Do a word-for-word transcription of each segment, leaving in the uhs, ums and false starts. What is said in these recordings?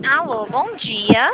Alô, bom dia.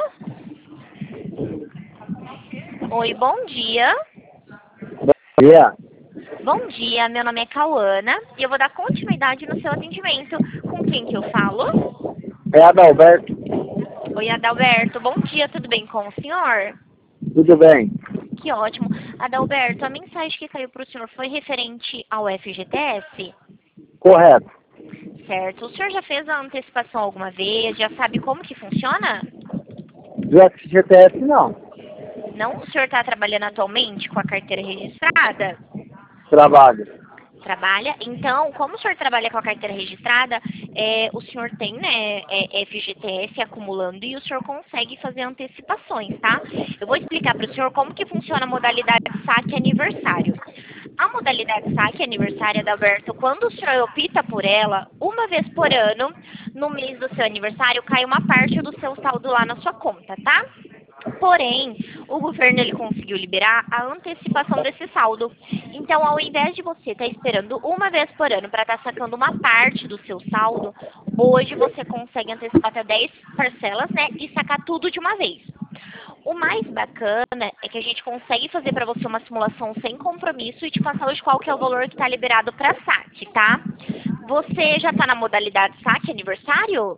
Oi, bom dia. Bom dia. Bom dia, meu nome é Cauana e eu vou dar continuidade no seu atendimento. Com quem que eu falo? É Adalberto. Oi, Adalberto. Bom dia, tudo bem com o senhor? Tudo bem? Que ótimo. Adalberto, a mensagem que caiu para o senhor foi referente ao F G T S? Correto. Certo. O senhor já fez a antecipação alguma vez? Já sabe como que funciona? Do F G T S não. Não? O senhor está trabalhando atualmente com a carteira registrada? Trabalho. Trabalha. Então, como o senhor trabalha com a carteira registrada, é, o senhor tem, né, é, F G T S acumulando e o senhor consegue fazer antecipações, tá? Eu vou explicar para o senhor como que funciona a modalidade saque aniversário. A modalidade saque aniversário, Adalberto, quando o senhor opta por ela, uma vez por ano, no mês do seu aniversário, cai uma parte do seu saldo lá na sua conta, tá? Porém, o governo ele conseguiu liberar a antecipação desse saldo. Então, ao invés de você estar esperando uma vez por ano para estar sacando uma parte do seu saldo, hoje você consegue antecipar até dez parcelas, né, e sacar tudo de uma vez. O mais bacana é que a gente consegue fazer para você uma simulação sem compromisso e te passar hoje qual que é o valor que está liberado para saque, tá? Você já está na modalidade saque aniversário?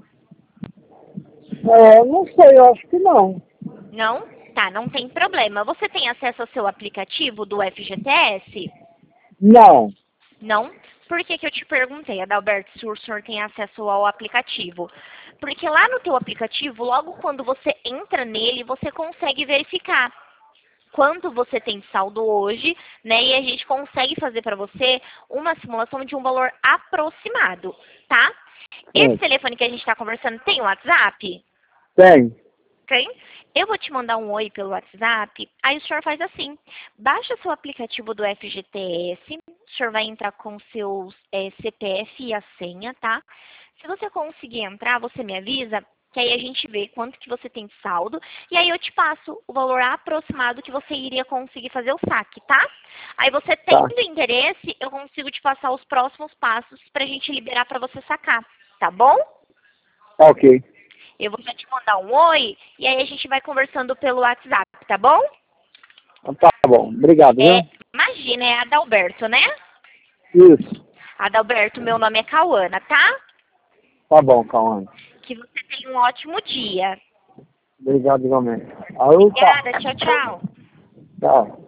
É, não sei, eu acho que não. Não? Tá, não tem problema. Você tem acesso ao seu aplicativo do F G T S? Não. Não? Por que que eu te perguntei, Adalberto, se o senhor tem acesso ao aplicativo? Porque lá no teu aplicativo, logo quando você entra nele, você consegue verificar quanto você tem de saldo hoje, né? E a gente consegue fazer para você uma simulação de um valor aproximado, tá? Esse Sim. telefone que a gente está conversando tem o WhatsApp? Tem. Ok? Eu vou te mandar um oi pelo WhatsApp, aí o senhor faz assim, baixa seu aplicativo do F G T S, o senhor vai entrar com seus é, C P F e a senha, tá? Se você conseguir entrar, você me avisa, que aí a gente vê quanto que você tem de saldo, e aí eu te passo o valor aproximado que você iria conseguir fazer o saque, tá? Aí você Tá. tendo interesse, eu consigo te passar os próximos passos pra gente liberar pra você sacar, tá bom? Ok. Eu vou já te mandar um oi e aí a gente vai conversando pelo WhatsApp, tá bom? Tá bom. Obrigado, É, viu? imagina, é Adalberto, né? Isso. Adalberto, meu nome é Cauana, tá? Tá bom, calma. Que você tenha um ótimo dia. Obrigado igualmente. Alô, tá. Obrigada, tchau, tchau. Tchau.